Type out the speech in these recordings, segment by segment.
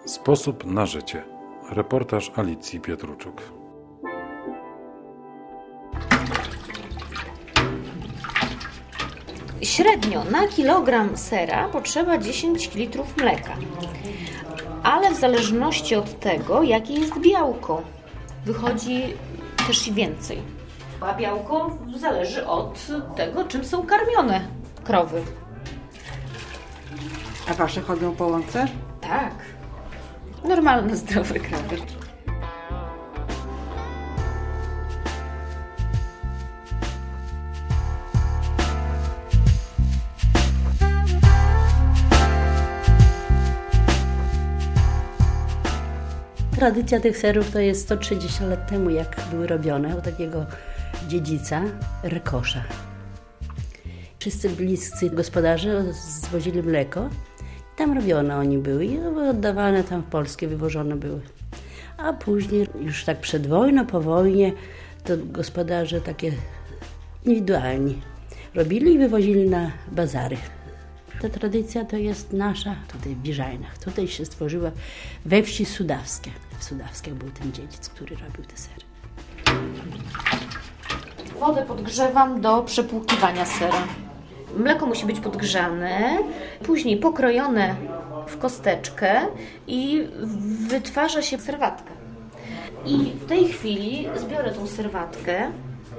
Sposób na życie. Reportaż Alicji Pietruczuk. Średnio na kilogram sera potrzeba 10 litrów mleka, ale w zależności od tego, jakie jest białko, wychodzi też i więcej. A białko zależy od tego, czym są karmione krowy. A wasze chodzą po łące? Tak. Normalne, zdrowe krowy. Tradycja tych serów to jest 130 lat temu, jak były robione u takiego dziedzica Rekosza. Wszyscy bliscy gospodarze zwozili mleko i tam robione oni były i oddawane tam w Polskę, wywożone były. A później, już tak przed wojną, po wojnie, to gospodarze takie indywidualni robili i wywozili na bazary. Ta tradycja to jest nasza tutaj w Biżajnach. Tutaj się stworzyła we wsi Sudawskie. W Sudawskich był ten dziedzic, który robił te sery. Wodę podgrzewam do przepłukiwania sera. Mleko musi być podgrzane, później pokrojone w kosteczkę i wytwarza się serwatkę. I w tej chwili zbiorę tą serwatkę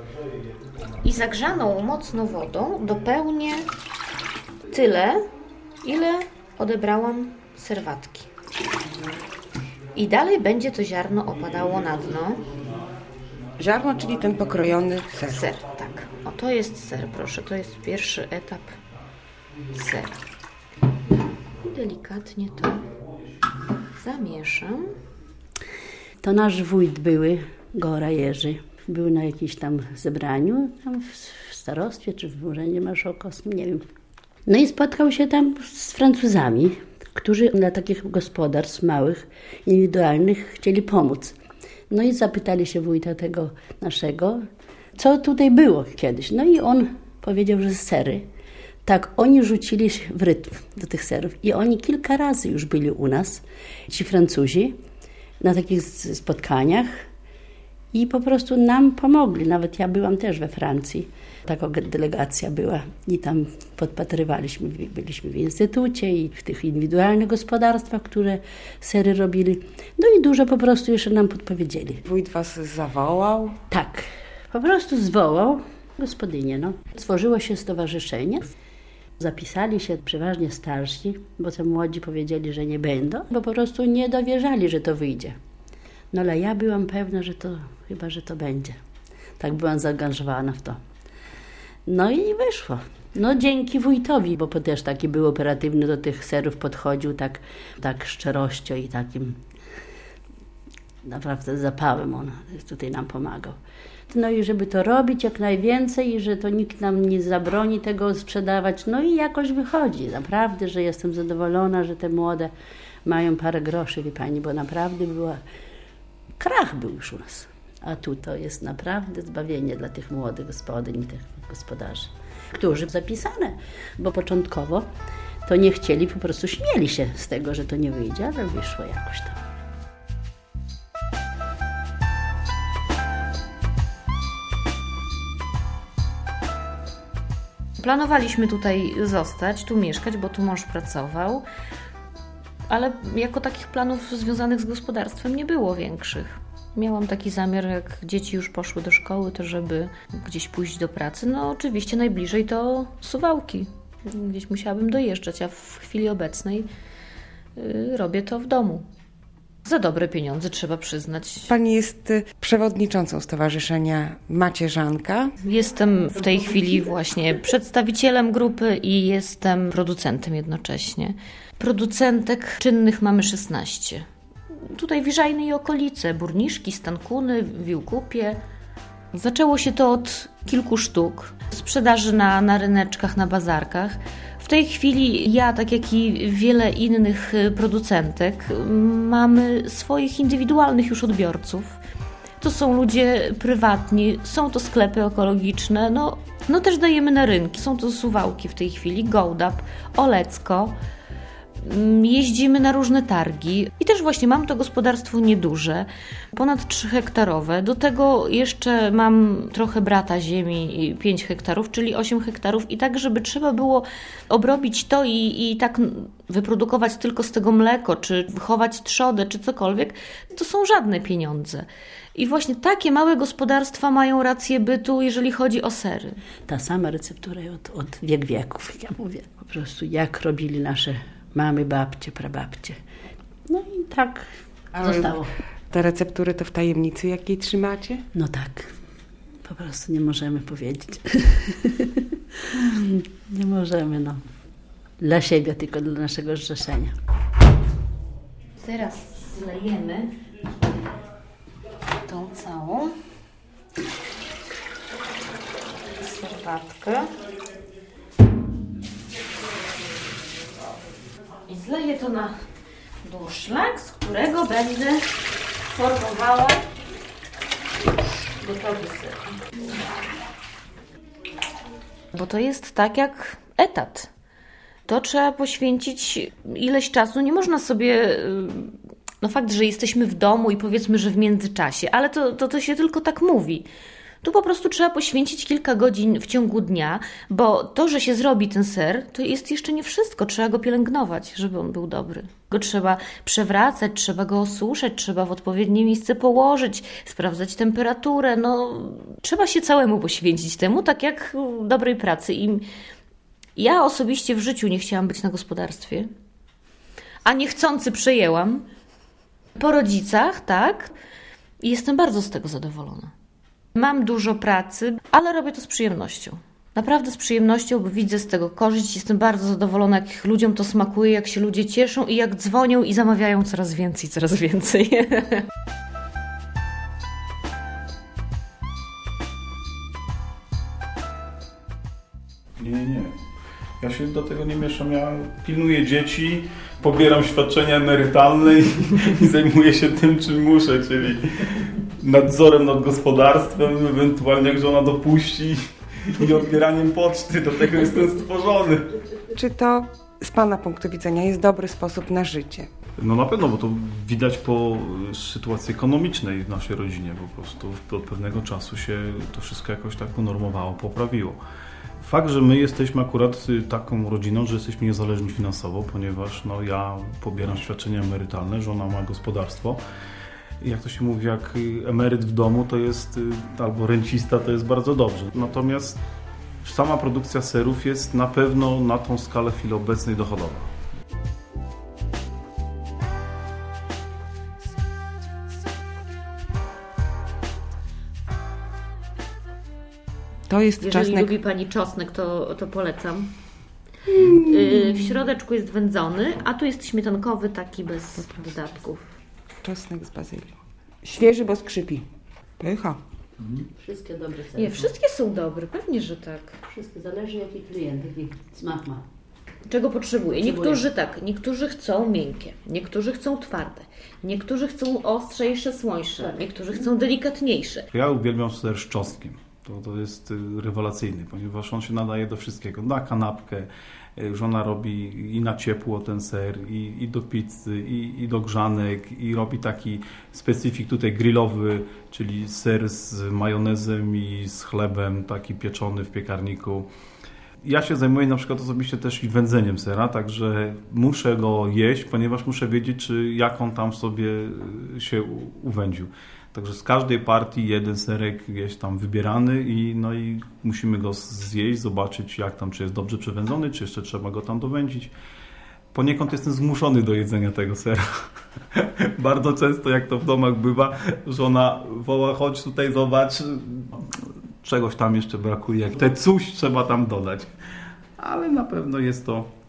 i zagrzaną mocno wodą dopełnię tyle, ile odebrałam serwatki. I dalej będzie to ziarno opadało na dno. Ziarno, czyli ten pokrojony ser. Ser, tak. O, to jest ser, proszę. To jest pierwszy etap ser. Delikatnie to zamieszam. To nasz wójt były, Gora Jerzy. Był na jakimś tam zebraniu, tam w starostwie czy w urzędzie marszałkowskim, nie wiem. No i spotkał się tam z Francuzami, którzy dla takich gospodarstw małych, indywidualnych chcieli pomóc. No i zapytali się wójta tego naszego, co tutaj było kiedyś. No i on powiedział, że sery. Tak, oni rzucili się w rytm do tych serów i oni kilka razy już byli u nas, ci Francuzi, na takich spotkaniach i po prostu nam pomogli. Nawet ja byłam też we Francji. Taka delegacja była i tam podpatrywaliśmy, byliśmy w instytucie i w tych indywidualnych gospodarstwach, które sery robili. No i dużo po prostu jeszcze nam podpowiedzieli. Wójt was zawołał? Tak, po prostu zwołał gospodynię. No. Stworzyło się stowarzyszenie. Zapisali się przeważnie starsi, bo te młodzi powiedzieli, że nie będą, bo po prostu nie dowierzali, że to wyjdzie. No ale ja byłam pewna, że to chyba, że to będzie. Tak byłam zaangażowana w to. No i wyszło. No dzięki wójtowi, bo też taki był operatywny, do tych serów podchodził tak szczerością i takim naprawdę zapałem on tutaj nam pomagał. No i żeby to robić jak najwięcej i że to nikt nam nie zabroni tego sprzedawać. No i jakoś wychodzi. Naprawdę, że jestem zadowolona, że te młode mają parę groszy, wie pani, bo naprawdę krach był już u nas. A tu to jest naprawdę zbawienie dla tych młodych gospodyń i tych gospodarzy, którzy zapisane, bo początkowo to nie chcieli, po prostu śmieli się z tego, że to nie wyjdzie, ale wyszło jakoś tam. Planowaliśmy tutaj zostać, tu mieszkać, bo tu mąż pracował, ale jako takich planów związanych z gospodarstwem nie było większych. Miałam taki zamiar, jak dzieci już poszły do szkoły, to żeby gdzieś pójść do pracy. No oczywiście najbliżej to Suwałki. Gdzieś musiałabym dojeżdżać, a w chwili obecnej robię to w domu. Za dobre pieniądze, trzeba przyznać. Pani jest przewodniczącą Stowarzyszenia Macierzanka. Jestem w tej chwili właśnie przedstawicielem grupy i jestem producentem jednocześnie. Producentek czynnych mamy 16. Tutaj Wiżajny i okolice, Burniszki, Stankuny, Wiłkupie. Zaczęło się to od kilku sztuk sprzedaży na ryneczkach, na bazarkach. W tej chwili ja, tak jak i wiele innych producentek, mamy swoich indywidualnych już odbiorców. To są ludzie prywatni, są to sklepy ekologiczne, no też dajemy na rynki. Są to Suwałki w tej chwili, Gołdap, Olecko. Jeździmy na różne targi i też właśnie mam to gospodarstwo nieduże, ponad 3-hektarowe. Do tego jeszcze mam trochę brata ziemi, 5 hektarów, czyli 8 hektarów i tak, żeby trzeba było obrobić to i tak wyprodukować tylko z tego mleko, czy wychować trzodę, czy cokolwiek, to są żadne pieniądze. I właśnie takie małe gospodarstwa mają rację bytu, jeżeli chodzi o sery. Ta sama receptura od wieków, jak ja mówię. Po prostu jak robili nasze mamy, babcie, prababcie. No i tak zostało. Te receptury to w tajemnicy jakiej trzymacie? No tak. Po prostu nie możemy powiedzieć. Nie możemy, no. Dla siebie, tylko dla naszego zrzeszenia. Teraz zlejemy tą całą serwatkę i zleję to na durszlak, z którego będę formowała gotowy ser. Bo to jest tak jak etat. To trzeba poświęcić ileś czasu. Nie można sobie... No fakt, że jesteśmy w domu i powiedzmy, że w międzyczasie, ale to się tylko tak mówi. Tu po prostu trzeba poświęcić kilka godzin w ciągu dnia, bo to, że się zrobi ten ser, to jest jeszcze nie wszystko. Trzeba go pielęgnować, żeby on był dobry. Go trzeba przewracać, trzeba go osuszać, trzeba w odpowiednie miejsce położyć, sprawdzać temperaturę. No, trzeba się całemu poświęcić temu, tak jak dobrej pracy. I ja osobiście w życiu nie chciałam być na gospodarstwie, a niechcący przejęłam. Po rodzicach, tak, i jestem bardzo z tego zadowolona. Mam dużo pracy, ale robię to z przyjemnością. Naprawdę z przyjemnością, bo widzę z tego korzyść. Jestem bardzo zadowolona, jak ludziom to smakuje, jak się ludzie cieszą i jak dzwonią i zamawiają coraz więcej, coraz więcej. Nie. Ja się do tego nie mieszam. Ja pilnuję dzieci, pobieram świadczenia emerytalne i zajmuję się tym, czym muszę, czyli nadzorem nad gospodarstwem, ewentualnie jak żona dopuści i odbieraniem poczty. Do tego jestem stworzony. Czy to z Pana punktu widzenia jest dobry sposób na życie? No na pewno, bo to widać po sytuacji ekonomicznej w naszej rodzinie. Po prostu od pewnego czasu się to wszystko jakoś tak unormowało, poprawiło. Fakt, że my jesteśmy akurat taką rodziną, że jesteśmy niezależni finansowo, ponieważ ja pobieram świadczenia emerytalne, żona ma gospodarstwo. Jak to się mówi, jak emeryt w domu to jest, albo rencista to jest bardzo dobrze. Natomiast sama produkcja serów jest na pewno na tą skalę w chwili obecnej dochodowa. To jest Jeżeli czosnek. lubi Pani czosnek, to polecam. W środeczku jest wędzony, a tu jest śmietankowy, taki bez dodatków. Czosnek z bazylią. Świeży, bo skrzypi. Pycha. Wszystkie dobre sery. Nie, wszystkie są dobre, pewnie, że tak. Wszystkie, zależy jaki klient, jaki smak ma. Czego potrzebuje? Niektórzy chcą miękkie, niektórzy chcą twarde, niektórzy chcą ostrzejsze, słońsze, niektórzy chcą delikatniejsze. Ja uwielbiam ser z czosnkiem. To jest rewelacyjny, ponieważ on się nadaje do wszystkiego. Na kanapkę, żona robi i na ciepło ten ser, i do pizzy, i do grzanek, i robi taki specyfik tutaj grillowy, czyli ser z majonezem i z chlebem, taki pieczony w piekarniku. Ja się zajmuję na przykład osobiście też i wędzeniem sera, także muszę go jeść, ponieważ muszę wiedzieć, jak on tam sobie się uwędził. Także z każdej partii jeden serek jest tam wybierany i musimy go zjeść, zobaczyć jak tam, czy jest dobrze przewędzony, czy jeszcze trzeba go tam dowędzić. Poniekąd jestem zmuszony do jedzenia tego sera. Bardzo często, jak to w domach bywa, żona woła, chodź tutaj, zobacz, czegoś tam jeszcze brakuje, te coś trzeba tam dodać. Ale na pewno jest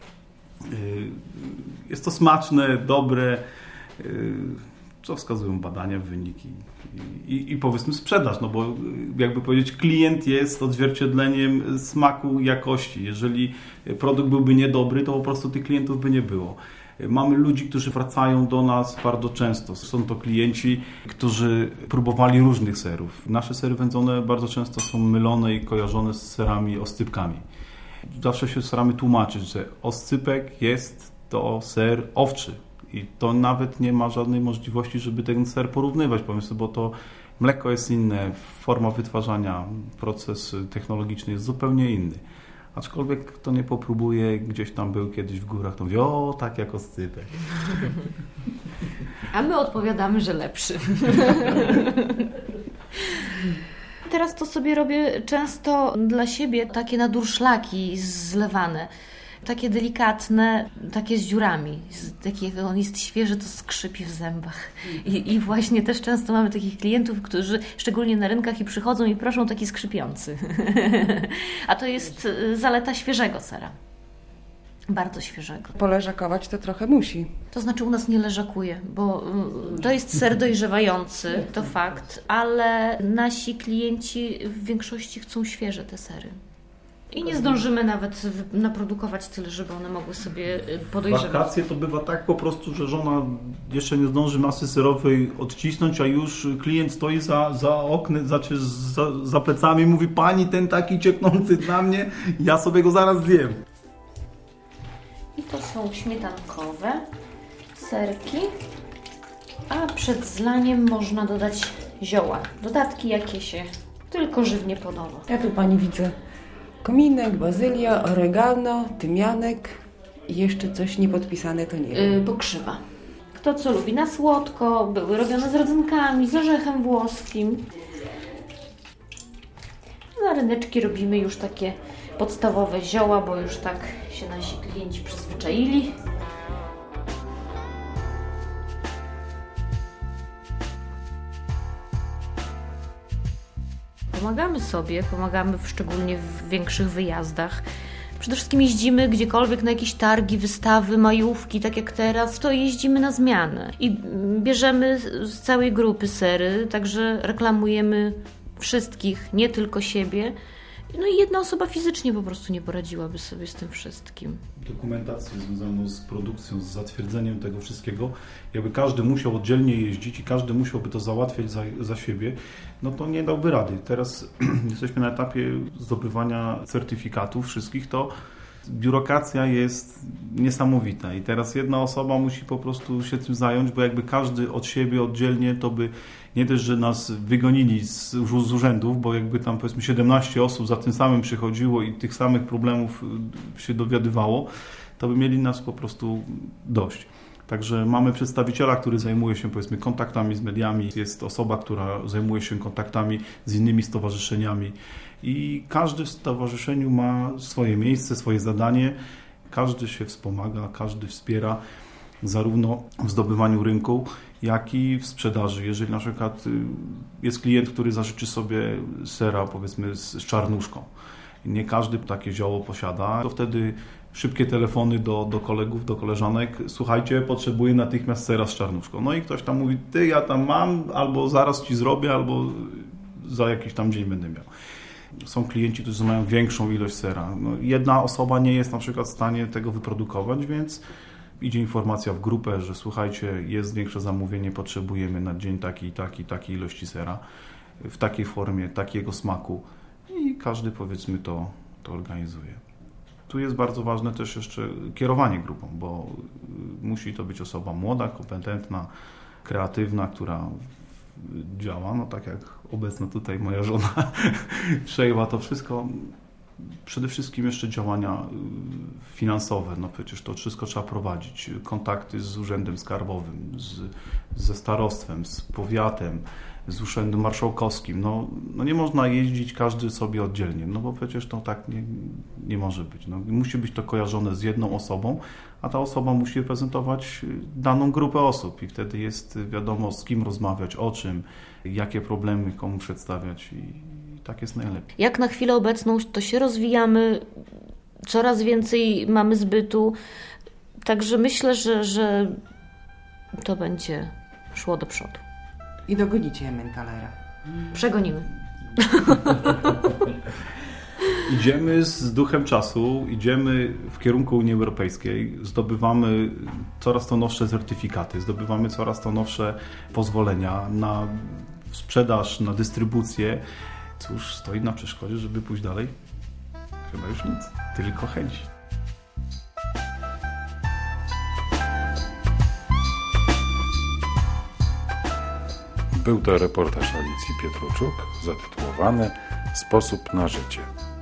to smaczne, dobre, co wskazują badania, wyniki i powiedzmy sprzedaż, bo jakby powiedzieć, klient jest odzwierciedleniem smaku, jakości. Jeżeli produkt byłby niedobry, to po prostu tych klientów by nie było. Mamy ludzi, którzy wracają do nas bardzo często. Są to klienci, którzy próbowali różnych serów. Nasze sery wędzone bardzo często są mylone i kojarzone z serami oscypkami. Zawsze się staramy tłumaczyć, że oscypek jest to ser owczy. I to nawet nie ma żadnej możliwości, żeby ten ser porównywać, powiedzmy, bo to mleko jest inne, forma wytwarzania, proces technologiczny jest zupełnie inny. Aczkolwiek kto nie popróbuje, gdzieś tam był kiedyś w górach, to mówi, o, tak jak oscypek. A my odpowiadamy, że lepszy. Teraz to sobie robię często dla siebie takie na durszlaki zlewane. Takie delikatne, takie z dziurami. Takiego on jest świeży, to skrzypi w zębach. I właśnie też często mamy takich klientów, którzy szczególnie na rynkach i przychodzą i proszą taki skrzypiący. A to jest zaleta świeżego sera. Bardzo świeżego. Poleżakować to trochę musi. To znaczy u nas nie leżakuje, bo to jest ser dojrzewający, to fakt, ale nasi klienci w większości chcą świeże te sery. I nie zdążymy nawet naprodukować tyle, żeby one mogły sobie podojrzewać. Wakacje to bywa tak po prostu, że żona jeszcze nie zdąży masy serowej odcisnąć, a już klient stoi za oknem, znaczy za plecami i mówi, pani, ten taki cieknący dla mnie, ja sobie go zaraz zjem. I to są śmietankowe serki, a przed zlaniem można dodać zioła. Dodatki, jakie się tylko żywnie podoba. Ja tu pani widzę kominek, bazylia, oregano, tymianek i jeszcze coś niepodpisane, to nie wiem. Pokrzywa. Kto co lubi, na słodko, były robione z rodzynkami, z orzechem włoskim. Na ryneczki robimy już takie podstawowe zioła, bo już tak się nasi klienci przyzwyczaili. Pomagamy szczególnie w większych wyjazdach. Przede wszystkim jeździmy gdziekolwiek na jakieś targi, wystawy, majówki, tak jak teraz, to jeździmy na zmianę. I bierzemy z całej grupy sery, także reklamujemy wszystkich, nie tylko siebie. No i jedna osoba fizycznie po prostu nie poradziłaby sobie z tym wszystkim. Dokumentację związaną z produkcją, z zatwierdzeniem tego wszystkiego, jakby każdy musiał oddzielnie jeździć i każdy musiałby to załatwiać za siebie, no to nie dałby rady. Teraz jesteśmy na etapie zdobywania certyfikatów wszystkich, to biurokracja jest niesamowita i teraz jedna osoba musi po prostu się tym zająć, bo jakby każdy od siebie oddzielnie, to by nie też, że nas wygonili z urzędów, bo jakby tam powiedzmy 17 osób za tym samym przychodziło i tych samych problemów się dowiadywało, to by mieli nas po prostu dość. Także mamy przedstawiciela, który zajmuje się powiedzmy kontaktami z mediami, jest osoba, która zajmuje się kontaktami z innymi stowarzyszeniami i każdy w stowarzyszeniu ma swoje miejsce, swoje zadanie, każdy się wspomaga, każdy wspiera zarówno w zdobywaniu rynku, jak i w sprzedaży. Jeżeli na przykład jest klient, który zażyczy sobie sera powiedzmy z czarnuszką, nie każdy takie zioło posiada, to wtedy szybkie telefony do kolegów, do koleżanek, słuchajcie, potrzebuję natychmiast sera z czarnuszką. No i ktoś tam mówi, ty, ja tam mam, albo zaraz ci zrobię, albo za jakiś tam dzień będę miał. Są klienci, którzy mają większą ilość sera. No, jedna osoba nie jest na przykład w stanie tego wyprodukować, więc idzie informacja w grupę, że słuchajcie, jest większe zamówienie, potrzebujemy na dzień takiej ilości sera, w takiej formie, takiego smaku i każdy powiedzmy to organizuje. Tu jest bardzo ważne też jeszcze kierowanie grupą, bo musi to być osoba młoda, kompetentna, kreatywna, która działa, no tak jak obecna tutaj moja żona przejęła to wszystko. Przede wszystkim jeszcze działania finansowe, no przecież to wszystko trzeba prowadzić, kontakty z urzędem skarbowym, ze starostwem, z powiatem, z urzędem marszałkowskim. No nie można jeździć każdy sobie oddzielnie, no bo przecież to tak nie może być. No, musi być to kojarzone z jedną osobą, a ta osoba musi reprezentować daną grupę osób i wtedy jest wiadomo, z kim rozmawiać, o czym, jakie problemy komu przedstawiać i tak jest najlepiej. Jak na chwilę obecną to się rozwijamy, coraz więcej mamy zbytu, także myślę, że to będzie szło do przodu. I dogonicie Emmentaler'a. Przegonimy. Idziemy z duchem czasu, idziemy w kierunku Unii Europejskiej, zdobywamy coraz to nowsze certyfikaty, zdobywamy coraz to nowsze pozwolenia na sprzedaż, na dystrybucję. Cóż stoi na przeszkodzie, żeby pójść dalej? Chyba już nic, tylko chęć. Był to reportaż Alicji Pietruczuk zatytułowany „Sposób na życie”.